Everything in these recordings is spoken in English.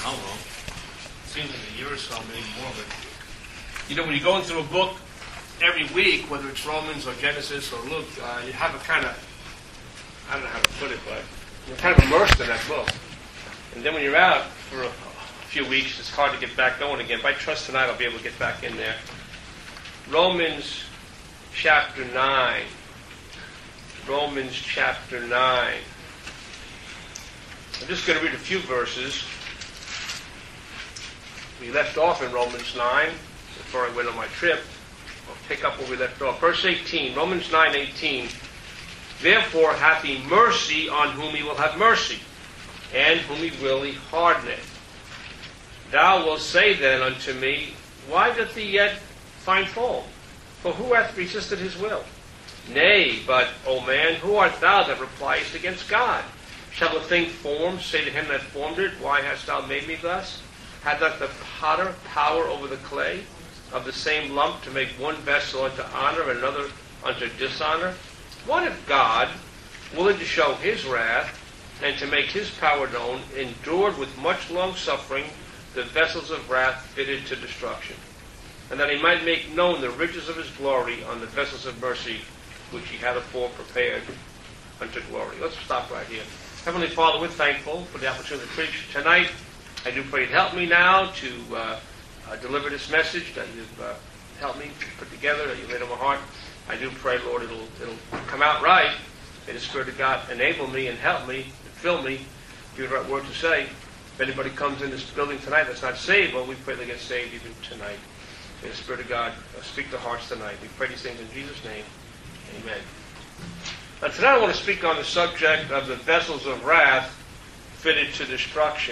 how long? It seems like a year or so, maybe more. But when you're going through a book every week, whether it's Romans or Genesis or Luke, you have a kind of, I don't know how to put it, but you're kind of immersed in that book. And then when you're out for a few weeks, it's hard to get back going again. But I trust tonight I'll be able to get back in there. Romans chapter 9. Romans chapter 9. I'm just going to read a few verses. We left off in Romans 9 before I went on my trip. I'll pick up where we left off. Verse 18, Romans 9:18. Therefore hath he mercy on whom he will have mercy, and whom he will he hardeneth. Thou wilt say then unto me, why doth he yet find fault? For who hath resisted his will? Nay, but, O man, who art thou that repliest against God? Shall a thing formed say to him that formed it, why hast thou made me thus? Hath not the potter power over the clay of the same lump to make one vessel unto honor and another unto dishonor? What if God, willing to show his wrath and to make his power known, endured with much long suffering the vessels of wrath fitted to destruction, and that he might make known the riches of his glory on the vessels of mercy which he had afore prepared unto glory? Let's stop right here. Heavenly Father, we're thankful for the opportunity to preach tonight. I do pray you'd help me now to deliver this message that you've helped me put together, that you laid on my heart. I do pray, Lord, it'll come out right. May the Spirit of God enable me and help me and fill me, give the right word to say. If anybody comes in this building tonight that's not saved, well, we pray they get saved even tonight. May the Spirit of God speak to hearts tonight. We pray these things in Jesus' name. Amen. Now, tonight I want to speak on the subject of the vessels of wrath fitted to destruction.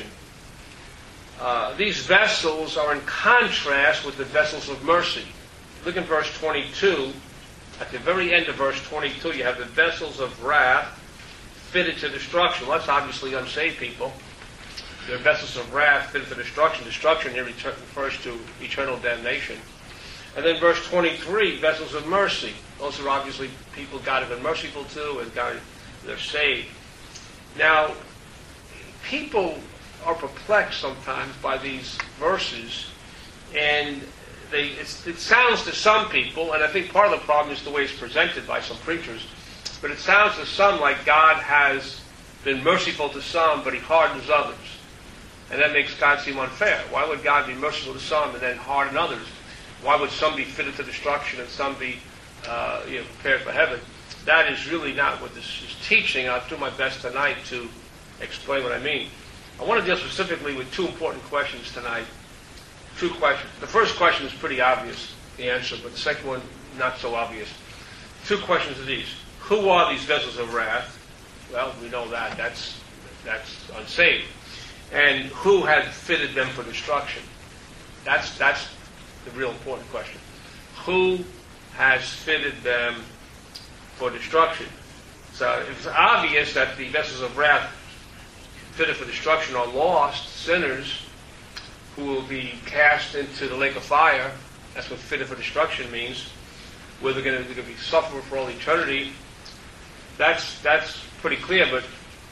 These vessels are in contrast with the vessels of mercy. Look in verse 22. At the very end of verse 22, you have the vessels of wrath fitted to destruction. Well, that's obviously unsaved people. They're vessels of wrath fitted to destruction. Destruction here refers to eternal damnation. And then verse 23, vessels of mercy. Those are obviously people God has been merciful to and they're saved. Now, people are perplexed sometimes by these verses, and it sounds to some people, and I think part of the problem is the way it's presented by some preachers, but it sounds to some like God has been merciful to some, but he hardens others. And that makes God seem unfair. Why would God be merciful to some and then harden others? Why would some be fitted to destruction and some be prepared for heaven? That is really not what this is teaching. I'll do my best tonight to explain what I mean. I want to deal specifically with two important questions tonight. Two questions. The first question is pretty obvious, the answer, but the second one, not so obvious. Two questions are these. Who are these vessels of wrath? Well, we know that. That's unsaved. And who had fitted them for destruction? That's the real important question. Who has fitted them for destruction? So it's obvious that the vessels of wrath fitted for destruction are lost sinners who will be cast into the lake of fire. That's what fitted for destruction means. Where they're going to be suffering for all eternity. That's pretty clear, but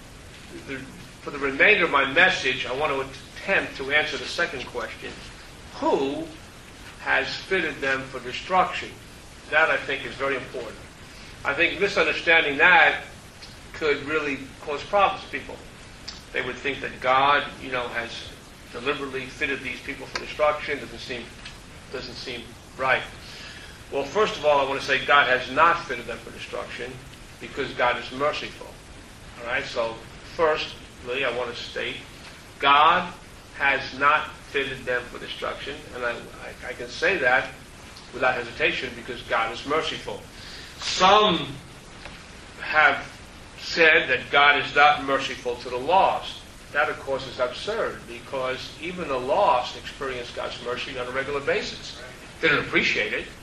for the remainder of my message, I want to attempt to answer the second question. Who has fitted them for destruction? That, I think, is very important. I think misunderstanding that could really cause problems to people. They would think that God, has deliberately fitted these people for destruction. Doesn't seem right. Well, first of all, I want to say God has not fitted them for destruction because God is merciful. All right. So, firstly, I want to state God has not fitted them for destruction, and I can say that without hesitation because God is merciful. Some have said that God is not merciful to the lost. That, of course, is absurd because even the lost experience God's mercy on a regular basis. They don't appreciate it.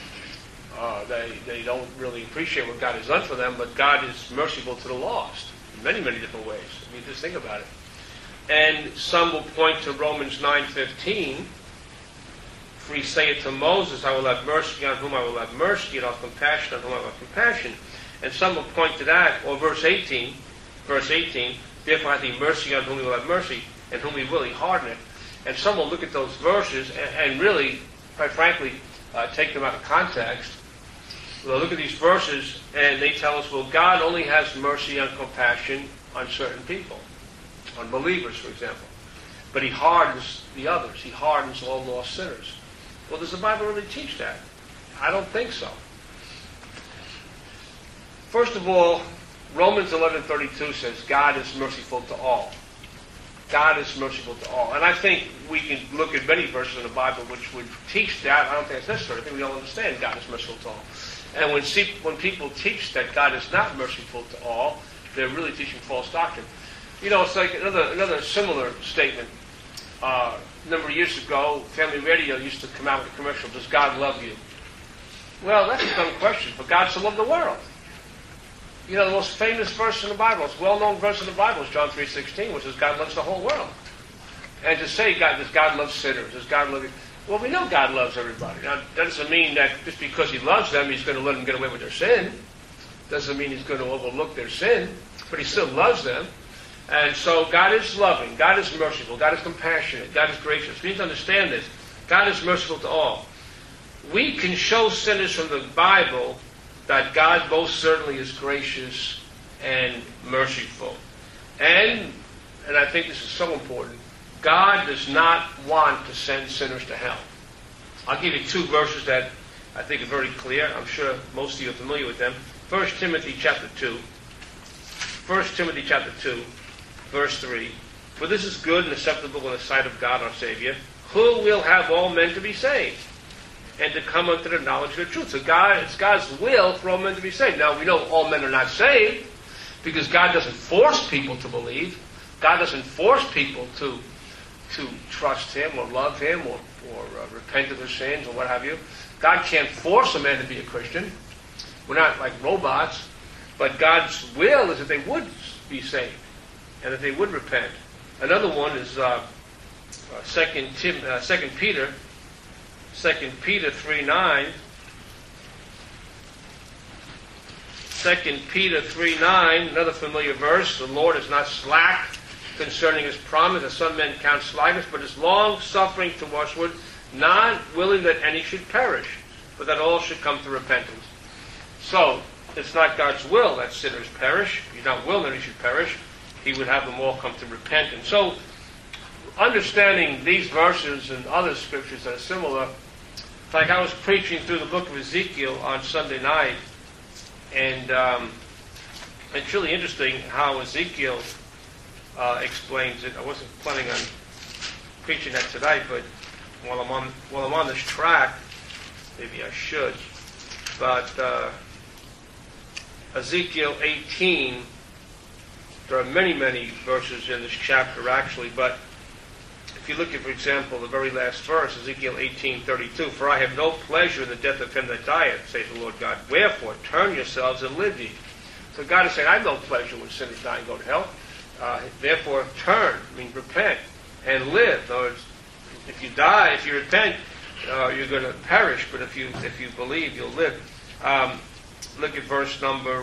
They don't really appreciate what God has done for them, but God is merciful to the lost in many, many different ways. I mean, just think about it. And some will point to Romans 9:15. For he saith to Moses, I will have mercy on whom I will have mercy, and I'll have compassion on whom I will have compassion. And some will point to that, or verse 18, therefore hath he mercy on whom he will have mercy. and whom he will, he hardeneth. And some will look at those verses and really, quite frankly, take them out of context. They'll look at these verses and they tell us, well, God only has mercy and compassion on certain people, on believers, for example. But he hardens the others. He hardens all lost sinners. Well, does the Bible really teach that? I don't think so. First of all, Romans 11:32 says God is merciful to all. God is merciful to all. And I think we can look at many verses in the Bible which would teach that. I don't think it's necessary. I think we all understand God is merciful to all. And when people teach that God is not merciful to all, they're really teaching false doctrine. You know, it's like another similar statement. A number of years ago, Family Radio used to come out with a commercial, does God love you? Well, that's a dumb question, but God so loved the world. You know, the most famous verse in the Bible, most well-known verse in the Bible is John 3:16, which says God loves the whole world. And to say, does God love sinners? Does God love you? Well, we know God loves everybody. Now, that doesn't mean that just because he loves them, he's going to let them get away with their sin. Doesn't mean he's going to overlook their sin, but he still loves them. And so God is loving, God is merciful, God is compassionate, God is gracious. We need to understand this. God is merciful to all. We can show sinners from the Bible that God most certainly is gracious and merciful. And I think this is so important, God does not want to send sinners to hell. I'll give you two verses that I think are very clear. I'm sure most of you are familiar with them. 1 Timothy chapter 2. 1 Timothy chapter 2, verse 3. For this is good and acceptable in the sight of God our Savior, who will have all men to be saved and to come unto the knowledge of the truth. So it's God's will for all men to be saved. Now, we know all men are not saved because God doesn't force people to believe. God doesn't force people to trust him or love him or repent of their sins or what have you. God can't force a man to be a Christian. We're not like robots. But God's will is that they would be saved and that they would repent. Another one is 2 Peter 3:9. 2 Peter 3:9, another familiar verse. The Lord is not slack concerning his promise, as some men count slackness, but is long-suffering towardsward, not willing that any should perish, but that all should come to repentance. So, it's not God's will that sinners perish. He's not willing that he should perish. He would have them all come to repentance. So, understanding these verses and other scriptures that are similar, like I was preaching through the book of Ezekiel on Sunday night, and it's really interesting how Ezekiel explains it. I wasn't planning on preaching that tonight, but while I'm on this track, maybe I should. But Ezekiel 18, there are many, many verses in this chapter actually, but if you look at, for example, the very last verse, Ezekiel 18:32, for I have no pleasure in the death of him that dieth, says the Lord God. Wherefore, turn yourselves and live ye. So God is saying, I have no pleasure when sinners die and go to hell. Therefore, turn, repent, and live. In other words, if you die, if you repent, you're going to perish, but if you believe, you'll live. Look at verse number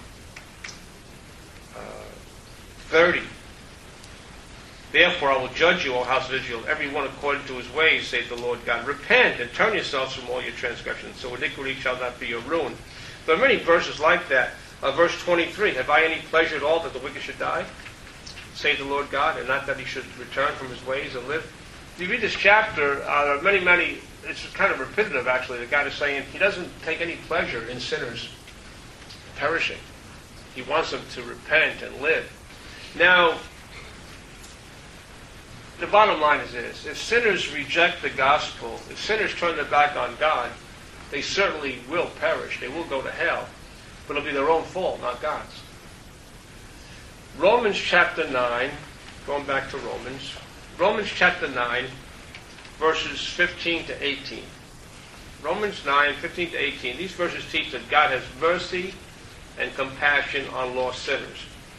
30. Therefore I will judge you, O house of Israel, every one according to his ways, saith the Lord God. Repent and turn yourselves from all your transgressions, so iniquity shall not be your ruin. There are many verses like that. Verse 23, have I any pleasure at all that the wicked should die, saith the Lord God, and not that he should return from his ways and live? If you read this chapter, there are many, it's kind of repetitive actually. The God is saying he doesn't take any pleasure in sinners perishing. He wants them to repent and live. Now, the bottom line is this. If sinners reject the gospel, if sinners turn their back on God, they certainly will perish. They will go to hell. But it'll be their own fault, not God's. Romans chapter 9, going back to Romans chapter 9, verses 15 to 18. Romans 9, 15 to 18. These verses teach that God has mercy and compassion on lost sinners.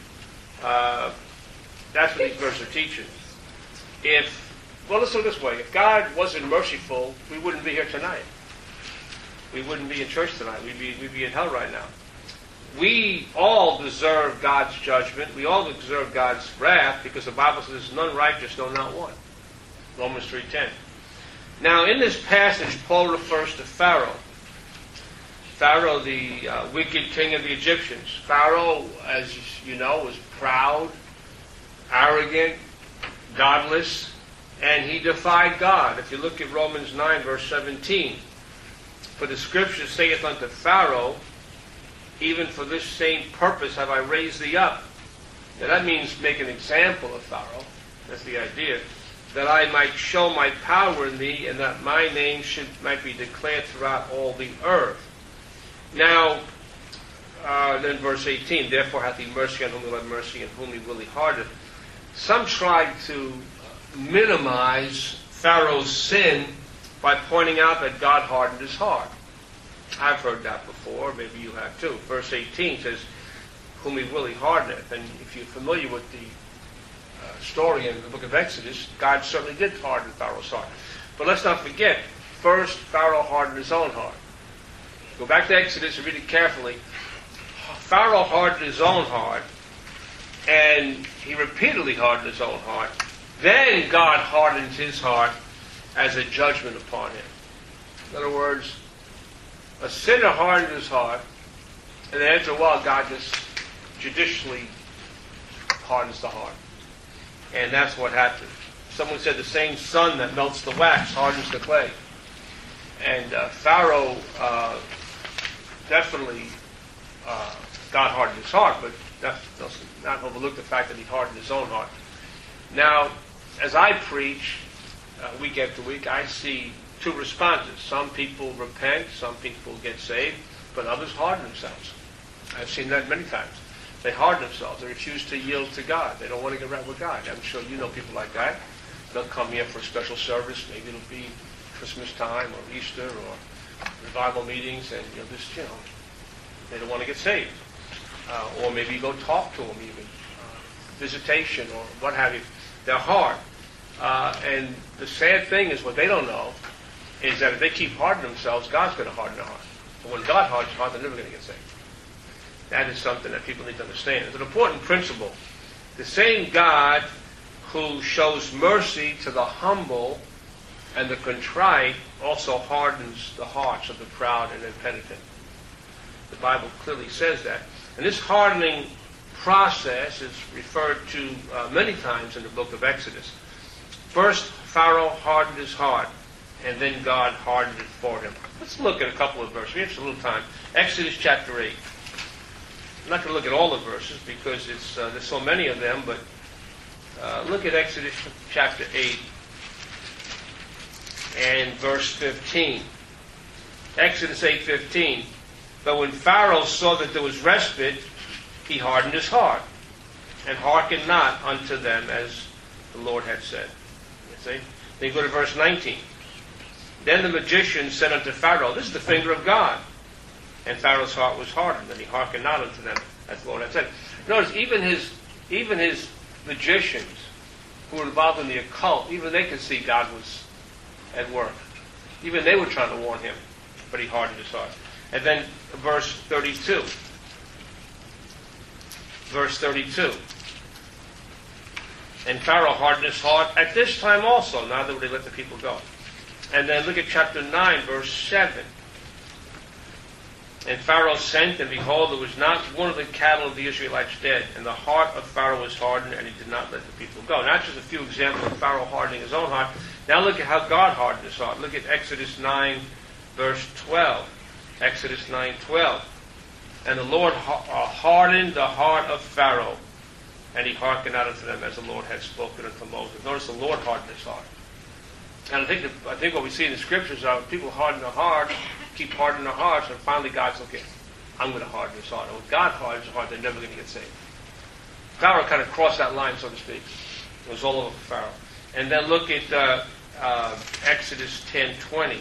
That's what these verses are teaching. Let's look this way. If God wasn't merciful, we wouldn't be here tonight. We wouldn't be in church tonight. We'd be in hell right now. we all deserve God's judgment. We all deserve God's wrath because the Bible says there's none righteous, no, not one. Romans 3:10. Now, in this passage, Paul refers to Pharaoh. Pharaoh, the wicked king of the Egyptians. Pharaoh, as you know, was proud, arrogant, godless, and he defied God. If you look at Romans 9, verse 17, for the scripture saith unto Pharaoh, even for this same purpose have I raised thee up. Now that means make an example of Pharaoh. That's the idea. That I might show my power in thee, and that my name might be declared throughout all the earth. Now, then verse 18, therefore hath he mercy on whom he will have mercy, and whom he will he harden. Some tried to minimize Pharaoh's sin by pointing out that God hardened his heart. I've heard that before, maybe you have too. Verse 18 says, whom he will he hardeneth. And if you're familiar with the story in the book of Exodus, God certainly did harden Pharaoh's heart. But let's not forget, first Pharaoh hardened his own heart. Go back to Exodus and read it carefully. Pharaoh hardened his own heart, and he repeatedly hardened his own heart. Then God hardens his heart as a judgment upon him. In other words, a sinner hardens his heart, and then after a while God just judicially hardens the heart. And that's what happened. Someone said the same sun that melts the wax hardens the clay. And Pharaoh definitely, God hardened his heart, but that does not overlook the fact that he hardened his own heart. Now, as I preach week after week, I see two responses. Some people repent, some people get saved, but others harden themselves. I've seen that many times. They harden themselves. They refuse to yield to God. They don't want to get right with God. I'm sure you know people like that. They'll come here for a special service. Maybe it'll be Christmas time or Easter or revival meetings, and they don't want to get saved. Or maybe you go talk to them even. Visitation or what have you. They're hard. And the sad thing is what they don't know is that if they keep hardening themselves, God's going to harden their heart. And when God hardens their heart, they're never going to get saved. That is something that people need to understand. It's an important principle. The same God who shows mercy to the humble and the contrite also hardens the hearts of the proud and impenitent. The Bible clearly says that. And this hardening process is referred to many times in the book of Exodus. First, Pharaoh hardened his heart, and then God hardened it for him. Let's look at a couple of verses. We have just a little time. Exodus chapter 8. I'm not going to look at all the verses because there's so many of them, but look at Exodus chapter 8 and verse 15. Exodus 8:15. But when Pharaoh saw that there was respite, he hardened his heart, and hearkened not unto them as the Lord had said. You see? Then you go to verse 19. Then the magician said unto Pharaoh, this is the finger of God. And Pharaoh's heart was hardened, and he hearkened not unto them, as the Lord had said. Notice, even his magicians who were involved in the occult, even they could see God was at work. Even they were trying to warn him, but he hardened his heart. And then verse 32. Verse 32. And Pharaoh hardened his heart at this time also, neither would he let the people go. And then look at chapter 9, verse 7. And Pharaoh sent, and behold, there was not one of the cattle of the Israelites dead. And the heart of Pharaoh was hardened, and he did not let the people go. Now, that's just a few examples of Pharaoh hardening his own heart. Now look at how God hardened his heart. Look at Exodus 9, verse 12. Exodus 9:12. And the Lord hardened the heart of Pharaoh, and he hearkened not unto them as the Lord had spoken unto Moses. Notice the Lord hardened his heart. And I think what we see in the scriptures are people harden their heart, keep hardening their hearts, and finally God's okay. I'm going to harden his heart. And when God hardens his heart, they're never going to get saved. Pharaoh kind of crossed that line, so to speak. It was all over for Pharaoh. And then look at Exodus 10:20.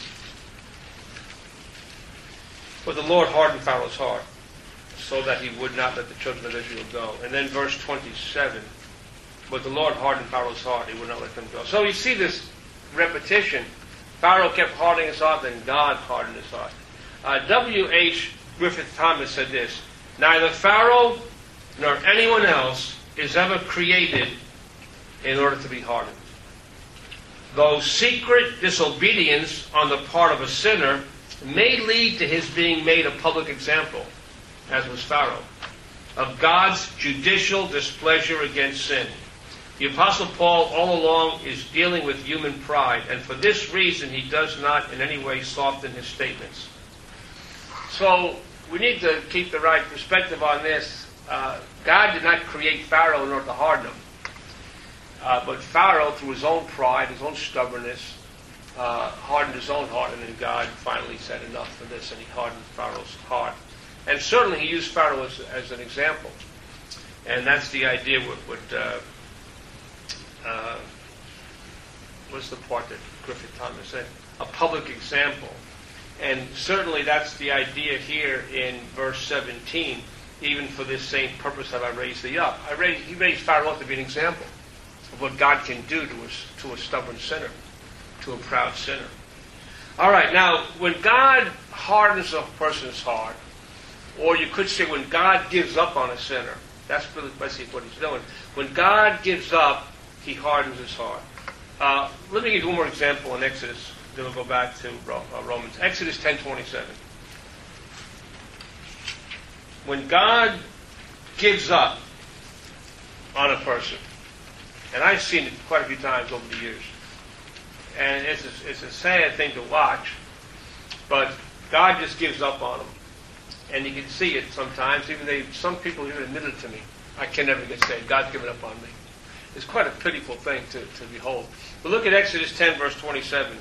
But the Lord hardened Pharaoh's heart, so that he would not let the children of Israel go. And then verse 27. But the Lord hardened Pharaoh's heart, he would not let them go. So you see this repetition. Pharaoh kept hardening his heart, then God hardened his heart. W.H. Griffith Thomas said this: Neither Pharaoh nor anyone else is ever created in order to be hardened. Though secret disobedience on the part of a sinner may lead to his being made a public example, as was Pharaoh, of God's judicial displeasure against sin. The Apostle Paul all along is dealing with human pride, and for this reason he does not in any way soften his statements. So we need to keep the right perspective on this. God did not create Pharaoh in order to harden him. But Pharaoh, through his own pride, his own stubbornness, hardened his own heart, and then God finally said enough for this, and he hardened Pharaoh's heart. And certainly he used Pharaoh as an example. And that's the idea what's the part that Griffith Thomas said? A public example. And certainly that's the idea here in verse 17. Even for this same purpose have I raised thee up. He raised Pharaoh up to be an example of what God can do to a stubborn sinner, to a proud sinner. All right, now, when God hardens a person's heart, or you could say when God gives up on a sinner, that's really basically what he's doing. When God gives up, he hardens his heart. Let me give you one more example in Exodus, then we'll go back to Romans. Exodus 10:27. When God gives up on a person, and I've seen it quite a few times over the years, and it's a sad thing to watch, but God just gives up on them. And you can see it sometimes, some people even admit it to me. I can never get saved. God's given up on me. It's quite a pitiful thing to behold. But look at Exodus 10, verse 27.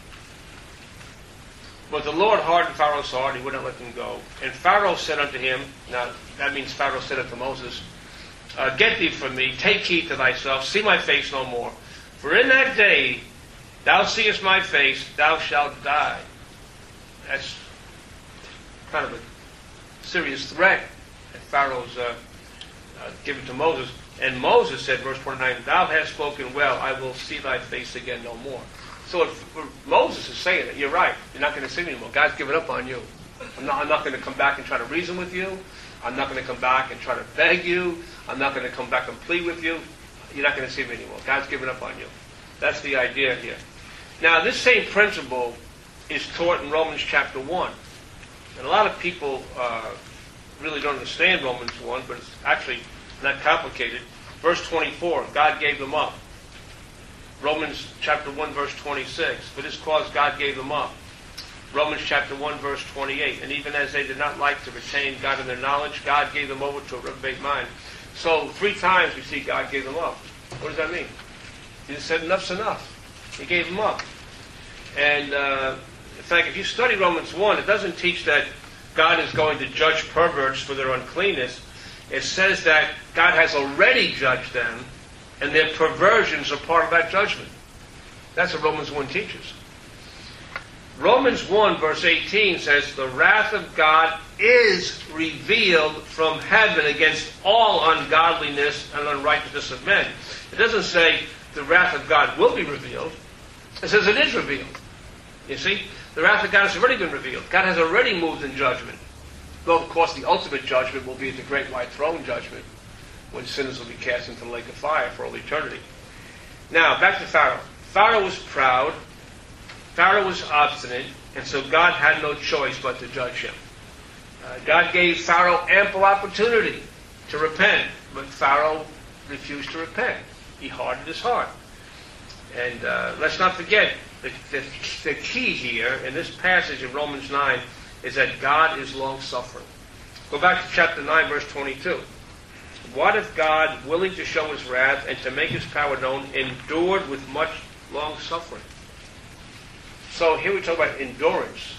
But the Lord hardened Pharaoh's heart, he would not let them go. And Pharaoh said unto him, now that means Pharaoh said unto Moses, get thee from me, take heed to thyself, see my face no more. For in that day thou seest my face, thou shalt die. That's kind of a serious threat that Pharaoh's given to Moses. And Moses said, verse 29, thou hast spoken well, I will see thy face again no more. So if Moses is saying it, you're right, you're not going to see me anymore. God's given up on you. I'm not going to come back and try to reason with you. I'm not going to come back and try to beg you. I'm not going to come back and plead with you. You're not going to see me anymore. God's given up on you. That's the idea here. Now, this same principle is taught in Romans chapter 1. And a lot of people really don't understand Romans 1, but it's actually not complicated. Verse 24, God gave them up. Romans chapter 1, verse 26, for this cause God gave them up. Romans chapter 1, verse 28, and even as they did not like to retain God in their knowledge, God gave them over to a reprobate mind. So 3 times we see God gave them up. What does that mean? He just said enough's enough. He gave them up. And in fact, if you study Romans 1, it doesn't teach that God is going to judge perverts for their uncleanness. It says that God has already judged them, and their perversions are part of that judgment. That's what Romans 1 teaches. Romans 1, verse 18 says, the wrath of God is revealed from heaven against all ungodliness and unrighteousness of men. It doesn't say the wrath of God will be revealed. It says it is revealed. You see? The wrath of God has already been revealed. God has already moved in judgment. Though, of course, the ultimate judgment will be at the great white throne judgment, when sinners will be cast into the lake of fire for all eternity. Now, back to Pharaoh. Pharaoh was proud. Pharaoh was obstinate. And so God had no choice but to judge him. God gave Pharaoh ample opportunity to repent. But Pharaoh refused to repent. He hardened his heart. And let's not forget, the key here in this passage in Romans 9 is that God is long-suffering. Go back to chapter 9, verse 22. What if God, willing to show his wrath and to make his power known, endured with much long-suffering? So here we talk about endurance.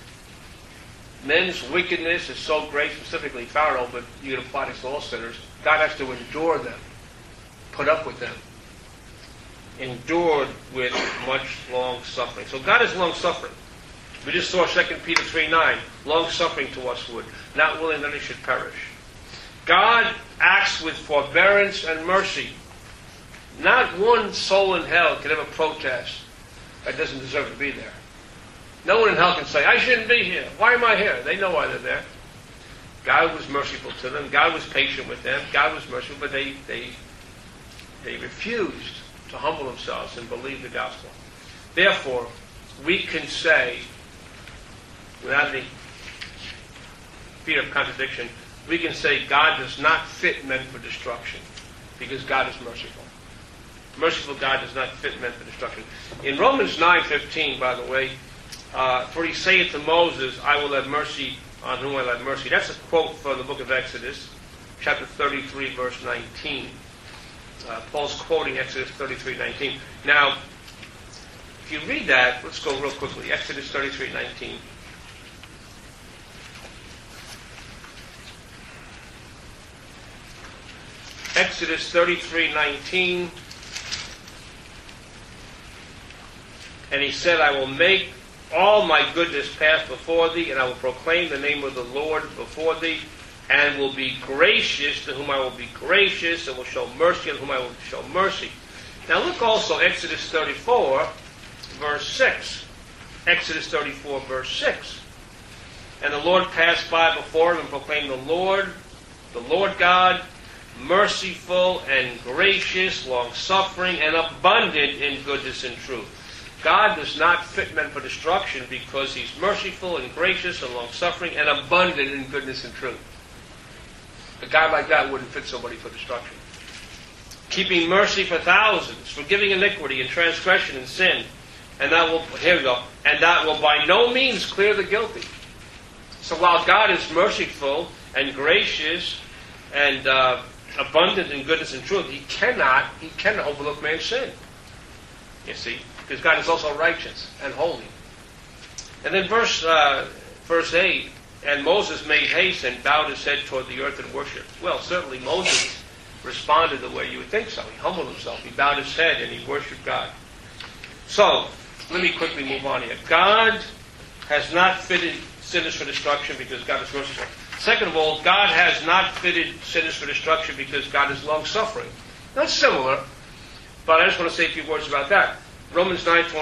Men's wickedness is so great, specifically Pharaoh, but you can apply this to all sinners. God has to endure them, put up with them. Endured with much long-suffering. So God is long-suffering. We just saw 2 Peter 3:9, long-suffering to us would, not willing that he should perish. God acts with forbearance and mercy. Not one soul in hell can ever protest that doesn't deserve to be there. No one in hell can say, I shouldn't be here. Why am I here? They know why they're there. God was merciful to them. God was patient with them. God was merciful, but they refused to humble themselves and believe the gospel. Therefore, we can say, without any fear of contradiction, we can say God does not fit men for destruction because God is merciful. Merciful God does not fit men for destruction. In Romans 9:15, by the way, for he saith to Moses, I will have mercy on whom I will have mercy. That's a quote from the book of Exodus, chapter 33, verse 19. Paul's quoting Exodus 33:19. Now, if you read that, let's go real quickly. Exodus 33:19. Exodus 33:19. And he said, I will make all my goodness pass before thee, and I will proclaim the name of the Lord before thee, and will be gracious to whom I will be gracious, and will show mercy on whom I will show mercy. Now look also Exodus 34, verse 6. Exodus 34, verse 6. And the Lord passed by before him and proclaimed the Lord God, merciful and gracious, long-suffering, and abundant in goodness and truth. God does not fit men for destruction because he's merciful and gracious and long-suffering and abundant in goodness and truth. A God like that wouldn't fit somebody for destruction. Keeping mercy for thousands, forgiving iniquity and transgression and sin, and that will, here we go, and that will by no means clear the guilty. So while God is merciful and gracious and abundant in goodness and truth, he cannot overlook man's sin. You see, because God is also righteous and holy. And then verse 8, and Moses made haste and bowed his head toward the earth and worshipped. Well, certainly Moses responded the way you would think so. He humbled himself, he bowed his head, and he worshipped God. So, let me quickly move on here. God has not fitted sinners for destruction because God is merciful. Second of all, God has not fitted sinners for destruction because God is long-suffering. That's similar, but I just want to say a few words about that. Romans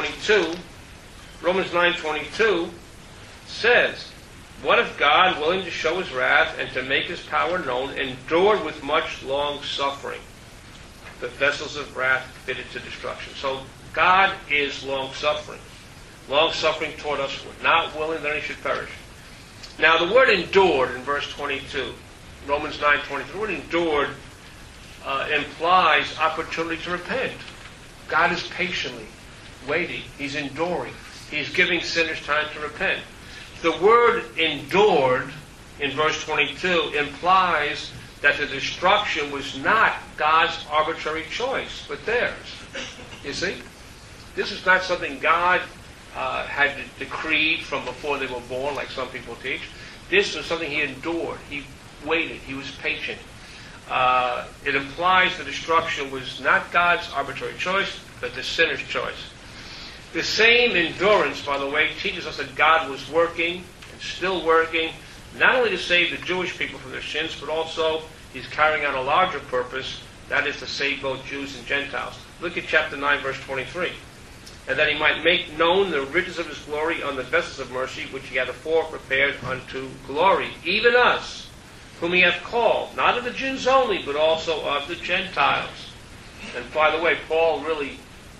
9:22 says, what if God, willing to show his wrath and to make his power known, endured with much long-suffering the vessels of wrath fitted to destruction? So God is long-suffering. Long-suffering toward us, not willing that any should perish. Now the word endured in verse 22, Romans 9:22, the word endured implies opportunity to repent. God is patiently waiting. He's enduring. He's giving sinners time to repent. The word endured in verse 22 implies that the destruction was not God's arbitrary choice, but theirs. You see? This is not something God had decreed from before they were born, like some people teach. This was something he endured. He waited. He was patient. It implies the destruction was not God's arbitrary choice, but the sinner's choice. The same endurance, by the way, teaches us that God was working and still working, not only to save the Jewish people from their sins, but also he's carrying out a larger purpose, that is to save both Jews and Gentiles. Look at chapter 9, verse 23. And that he might make known the riches of his glory on the vessels of mercy, which he had afore prepared unto glory, even us, whom he hath called, not of the Jews only, but also of the Gentiles. And by the way, Paul really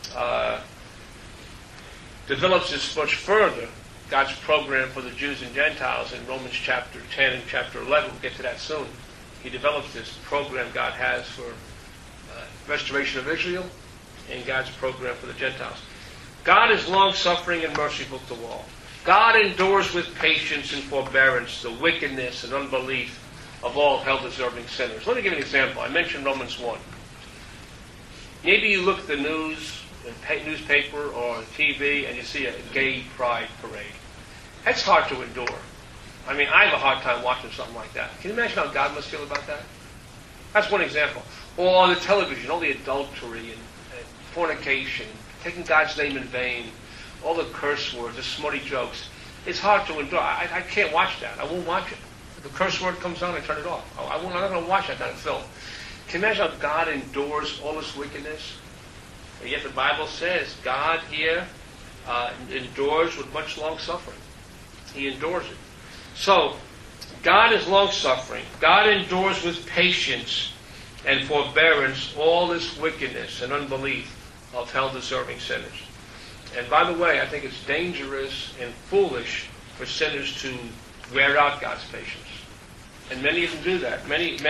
develops this much further, God's program for the Jews and Gentiles in Romans chapter 10 and chapter 11. We'll get to that soon. He develops this program God has for restoration of Israel and God's program for the Gentiles. God is long-suffering and merciful to all. God endures with patience and forbearance the wickedness and unbelief of all hell-deserving sinners. Let me give you an example. I mentioned Romans 1. Maybe you look at the newspaper or TV and you see a gay pride parade. That's hard to endure. I mean, I have a hard time watching something like that. Can you imagine how God must feel about that? That's one example. Or on the television, all the adultery and fornication, taking God's name in vain, all the curse words, the smutty jokes. It's hard to endure. I can't watch that. I won't watch it. If the curse word comes on, I turn it off. I'm not going to watch that kind of film. Can you imagine how God endures all this wickedness? And yet the Bible says God here endures with much long suffering. He endures it. So, God is long-suffering. God endures with patience and forbearance all this wickedness and unbelief of hell-deserving sinners. And by the way, I think it's dangerous and foolish for sinners to wear out God's patience. And many of them do that.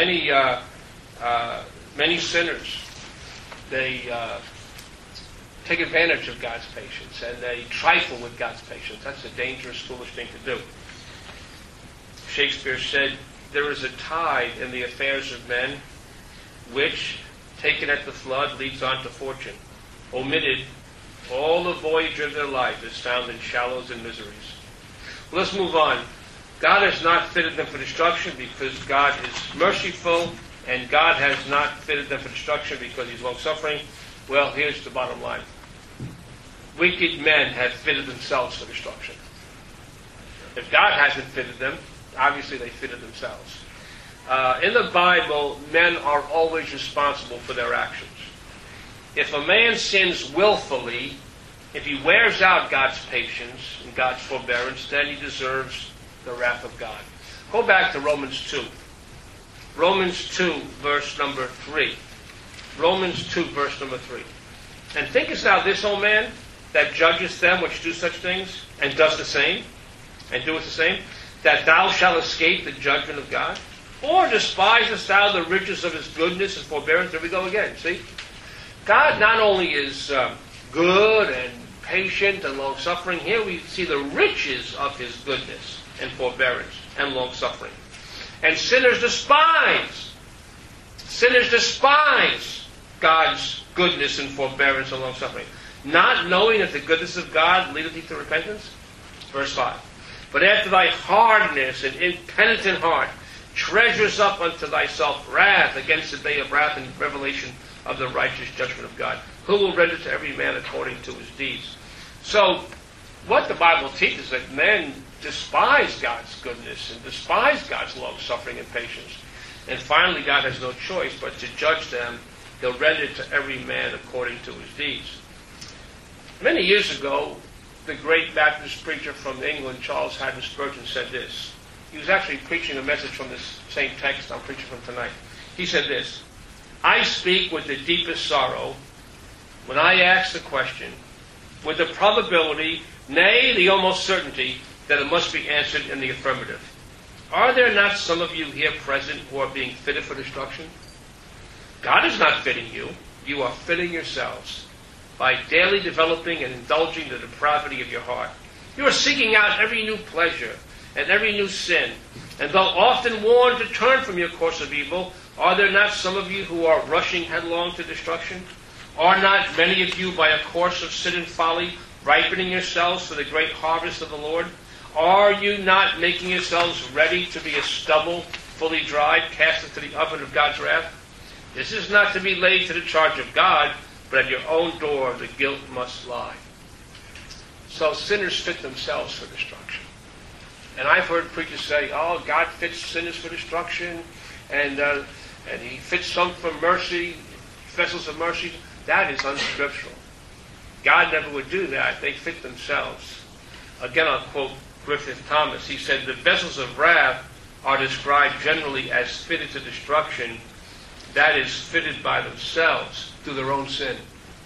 Many sinners, they take advantage of God's patience and they trifle with God's patience. That's a dangerous, foolish thing to do. Shakespeare said, "There is a tide in the affairs of men which, taken at the flood, leads on to fortune. Omitted, all the voyage of their life is found in shallows and miseries." Well, let's move on. God has not fitted them for destruction because God is merciful, and God has not fitted them for destruction because He's long-suffering. Well, here's the bottom line. Wicked men have fitted themselves for destruction. If God hasn't fitted them, obviously they fitted themselves. In the Bible, men are always responsible for their actions. If a man sins willfully, if he wears out God's patience and God's forbearance, then he deserves the wrath of God. Go back to Romans 2. Romans 2, verse number 3. Romans 2, verse number 3. "And thinkest thou this, O man, that judgest them which do such things, and dost the same, and doest the same, that thou shalt escape the judgment of God? Or despisest thou the riches of His goodness and forbearance?" There we go again, see? God not only is good and patient and long-suffering. Here we see the riches of His goodness and forbearance and long-suffering. And sinners despise God's goodness and forbearance and long-suffering, not knowing that the goodness of God leadeth thee to repentance. Verse 5. "But after thy hardness and impenitent heart treasures up unto thyself wrath against the day of wrath and revelation of the righteous judgment of God, who will render to every man according to his deeds." So, what the Bible teaches is that men despise God's goodness and despise God's long-suffering and patience. And finally, God has no choice but to judge them. He'll render to every man according to his deeds. Many years ago, the great Baptist preacher from England, Charles Haddon Spurgeon, said this. He was actually preaching a message from this same text I'm preaching from tonight. He said this: "I speak with the deepest sorrow when I ask the question, with the probability, nay, the almost certainty, that it must be answered in the affirmative. Are there not some of you here present who are being fitted for destruction? God is not fitting you. You are fitting yourselves by daily developing and indulging the depravity of your heart. You are seeking out every new pleasure and every new sin, and though often warned to turn from your course of evil, are there not some of you who are rushing headlong to destruction? Are not many of you by a course of sin and folly ripening yourselves for the great harvest of the Lord? Are you not making yourselves ready to be as stubble, fully dried, cast into the oven of God's wrath? This is not to be laid to the charge of God, but at your own door the guilt must lie." So sinners fit themselves for destruction. And I've heard preachers say, "Oh, God fits sinners for destruction, and He fits some for mercy, vessels of mercy." That is unscriptural. God never would do that. They fit themselves. Again, I'll quote Griffith Thomas. He said, "The vessels of wrath are described generally as fitted to destruction, that is, fitted by themselves through their own sin.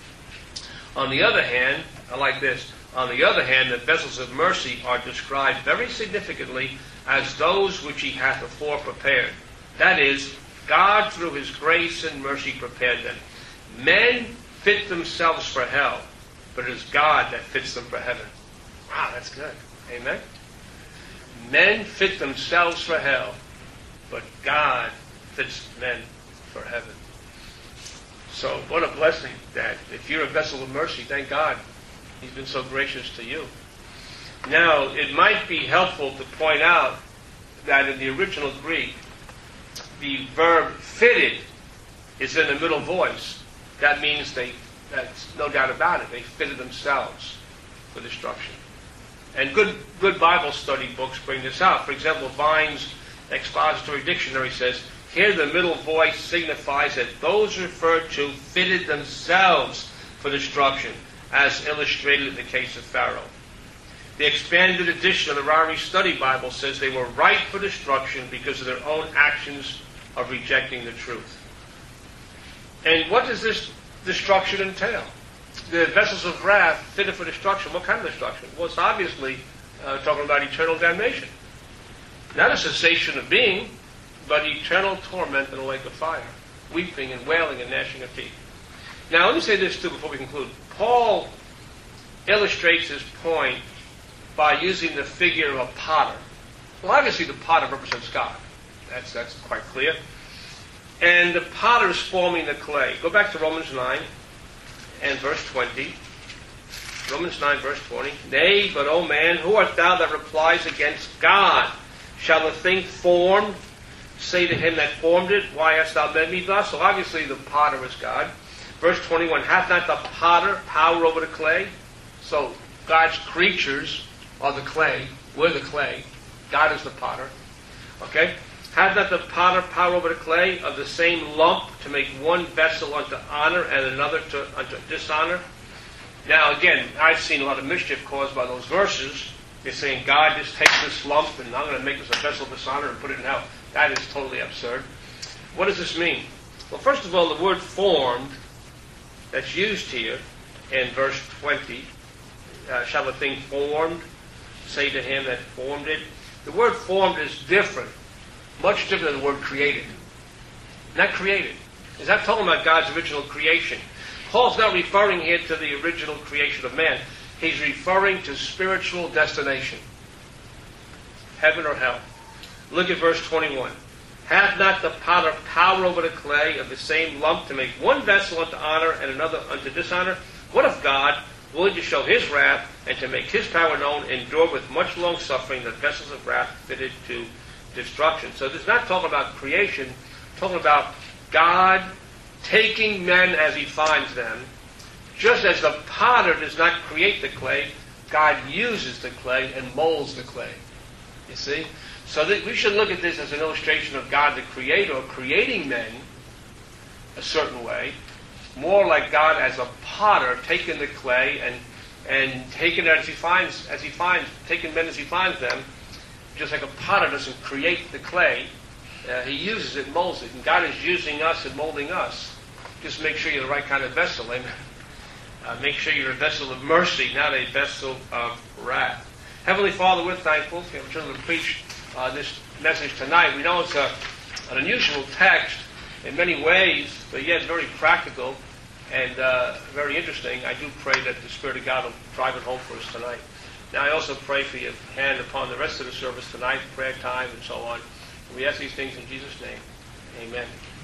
On the other hand," I like this, "on the other hand, the vessels of mercy are described very significantly as those which He hath afore prepared. That is, God through His grace and mercy prepared them. Men fit themselves for hell, but it is God that fits them for heaven." Wow, that's good. Amen? Men fit themselves for hell, but God fits men for heaven. So what a blessing that if you're a vessel of mercy, thank God. He's been so gracious to you. Now, it might be helpful to point out that in the original Greek, the verb fitted is in the middle voice. That means that's no doubt about it, they fitted themselves for destruction. And good Bible study books bring this out. For example, Vine's Expository Dictionary says, here the middle voice signifies that those referred to fitted themselves for destruction, as illustrated in the case of Pharaoh. The expanded edition of the Ryrie Study Bible says they were ripe for destruction because of their own actions of rejecting the truth. And what does this destruction entail? The vessels of wrath fitted for destruction. What kind of destruction? Well, it's obviously talking about eternal damnation. Not a cessation of being, but eternal torment in a lake of fire. Weeping and wailing and gnashing of teeth. Now, let me say this too before we conclude. Paul illustrates his point by using the figure of a potter. Well, obviously the potter represents God. That's quite clear. And the potter is forming the clay. Go back to Romans 9 and verse 20. Romans 9, verse 20. Nay, but, O man, who art thou that replies against God? Shall the thing formed say to him that formed it, why hast thou made me thus? So obviously the potter is God. Verse 21, hath not the potter power over the clay? So God's creatures are the clay. We're the clay. God is the potter. Okay? Hath not the potter power over the clay of the same lump to make one vessel unto honor and another unto dishonor? Now again, I've seen a lot of mischief caused by those verses. They're saying, God, just take this lump and I'm going to make this a vessel of dishonor and put it in hell. That is totally absurd. What does this mean? Well, first of all, the word formed that's used here in verse 20, shall the thing formed say to him that formed it? The word formed is different, much different than the word created. Not created. It's not talking about God's original creation. Paul's not referring here to the original creation of man. He's referring to spiritual destination. Heaven or hell. Look at verse 21. Hath not the potter power over the clay of the same lump to make one vessel unto honor and another unto dishonor? What if God, willing to show his wrath and to make his power known, endure with much long suffering the vessels of wrath fitted to destruction? So this is not talking about creation, it's talking about God taking men as he finds them. Just as the potter does not create the clay, God uses the clay and molds the clay. You see? So we should look at this as an illustration of God the Creator creating men a certain way, more like God as a potter taking the clay and taking it taking men as he finds them. Just like a potter doesn't create the clay, he uses it and molds it. And God is using us and molding us. Just make sure you're the right kind of vessel, amen. Make sure you're a vessel of mercy, not a vessel of wrath. Heavenly Father, we're thankful for the opportunity to preach this message tonight. We know it's an unusual text in many ways, but yet very practical and very interesting. I do pray that the Spirit of God will drive it home for us tonight. Now I also pray for your hand upon the rest of the service tonight, prayer time and so on. We ask these things in Jesus' name. Amen.